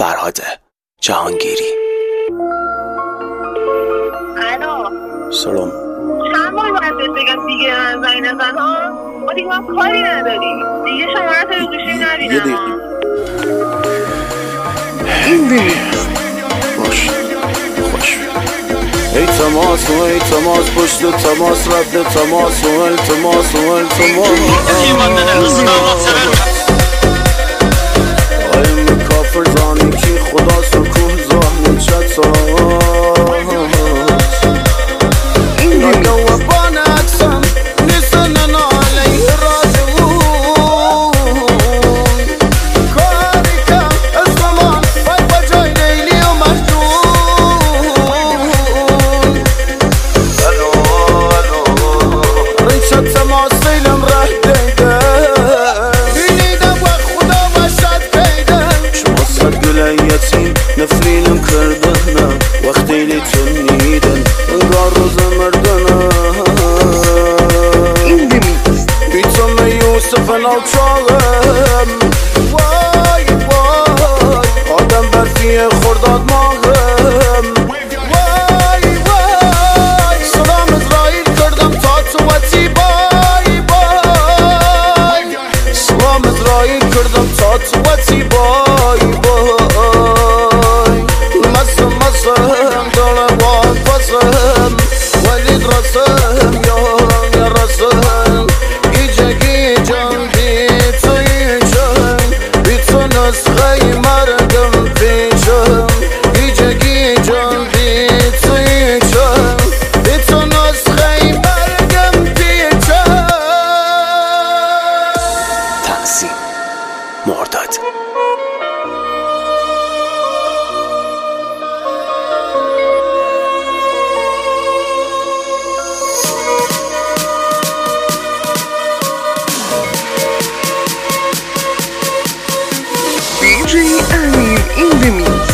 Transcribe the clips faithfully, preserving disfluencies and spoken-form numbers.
فرهاد جهانگیری. الو سلام. چند بار باید بهت بگم دیگه زنگ نزن ها؟ ما دیگه هم کاری نداری دیگه، شماره تا گوشی نبینم. این بینی باش خوش. ای تماس و ای تماس پشت تماس رد تماس و التماس و التماس آیم کافر زانی کی خدا سکوه زانی چت این بینی و بان اکسم نیستن علیه راجعون کاری کم از زمان بای بجای لیلی و مجنون. الو الو ریشت تماس سیلم ره دیده بینیدم و خدا و شد بیدم شما سر گلیتین نفرینم کردنم وقتی لیتون نیدن انگار روز مردنم. این بینی بیتم یوسف نوچاهم وای وای آدم برفیه خورداد ماهم وای وای سلام اسرائیل کردم تا تو وطی بای بای سلام اسرائیل کردم تا تو وطی بای بای مسم مسم دلم وان پسم ولید رسم یارم یا رسم گیجه گیجم بیتو ایجم بیتو نسخه مرگم پیشم گیجه گیجم بیتو ایجم بیتو نسخه مرگم پیشم. تنظیم مرداد. دیجی امیر این دمیز.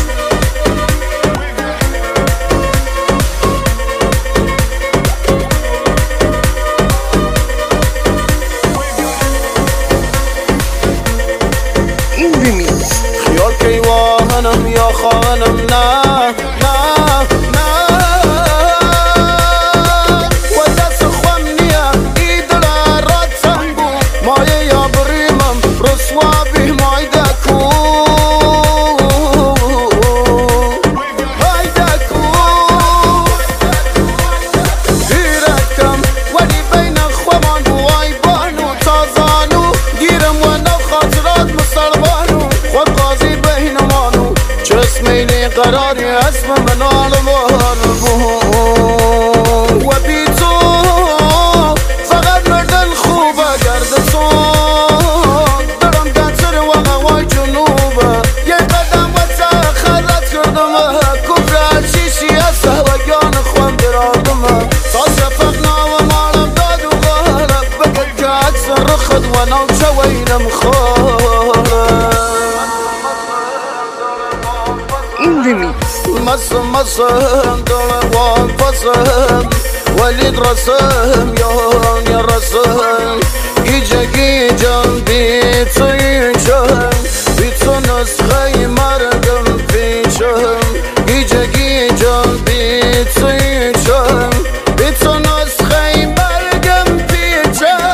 این دمیز خیال که واهنم یا خانم نه نه نه و دست خوام نیا ای دل راتم بو مایه یا بریمم رسوا بی مایده کو مایده کو دیرکم ولی بین خوامان بوای بانو تازانو گیرم و نو خاطرات مسلمانو خود قاضی بینمانو چه میلی قراری اسم من آلمان و بی تو فقط مردن خوبه گردسون درم دنسر و هوای جنوبه یه قدم و تخرت کردمه کفر شیشی از سهوگان خوام برادمه تا شفق ناو مالم داد و غالب بگل که عکس رخد و نو چوینم خواه. این دمیز مسم مسم دل وان پسم ولید رسم یان یا رسم گیجه گیجم بیتو ایجم بیتو نسخه مرگم پیشم گیجه گیجم بیتو ایجم بیتو نسخه مرگم پیشم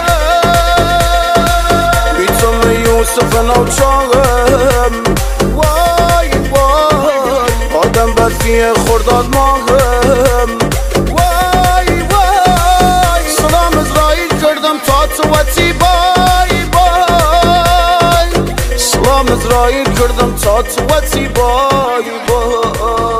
بیتو یوسف نوچاهم وای وای آدم برفیه خورداد ماهم وای وای سلام اسرائیل کردم تا تو وطی بای بای سلام اسرائیل کردم تا تو وطی بای بای